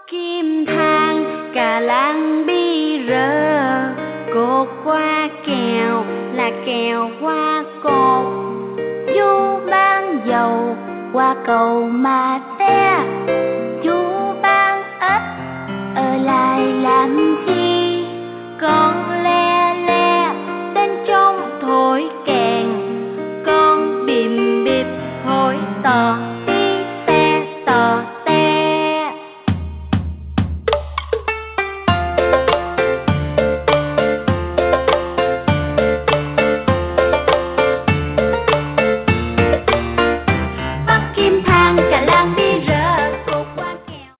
Kim thang cà lan bi rơ, cột qua kèo là kèo qua cột, vô ban dầu qua cầu mà te.